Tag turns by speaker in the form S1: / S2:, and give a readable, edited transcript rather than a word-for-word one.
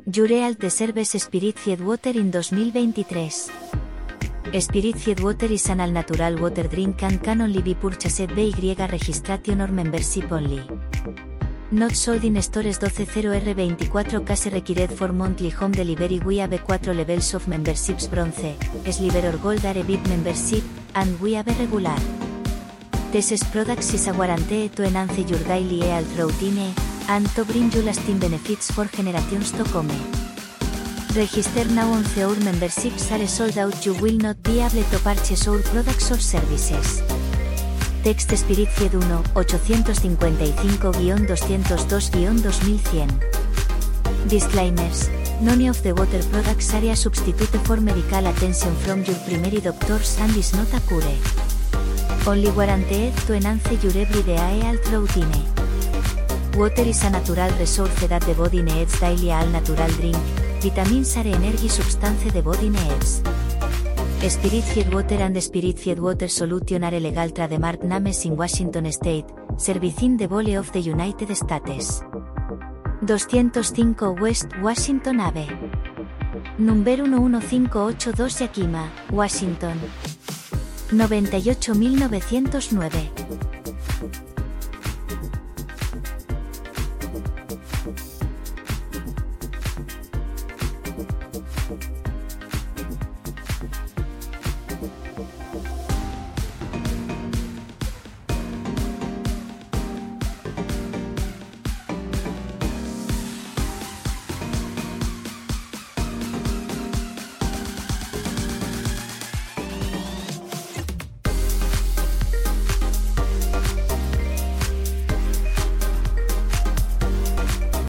S1: Jurealt de Serves Spiritfied Water in 2023. Spiritfied Water is an all-natural water drink and can only be purchased by registration or membership only. Not sold in stores 120R24 case required for monthly home delivery. We have 4 levels of memberships: bronze, silver or gold are VIP membership, and we have regular. This products is a guarantee to enhance your daily health routine, and to bring you lasting benefits for generations to come. Register now on our memberships are sold out. You will not be able to purchase our products or services. Text Spiritfied 1, 855-202-2100. Disclaimers. None of the water products are a substitute for medical attention from your primary doctors and is not a cure. Only guaranteed to enhance your everyday health routine. Water is a natural resource that the body needs daily. All natural drink. Vitamins are energy substance the body needs. Spiritfied Water and Spiritfied Water Solution are legal trademark names in Washington State, servicing the Valley of the United States. 205 West Washington Ave. Number 11582 Yakima, Washington. 98909.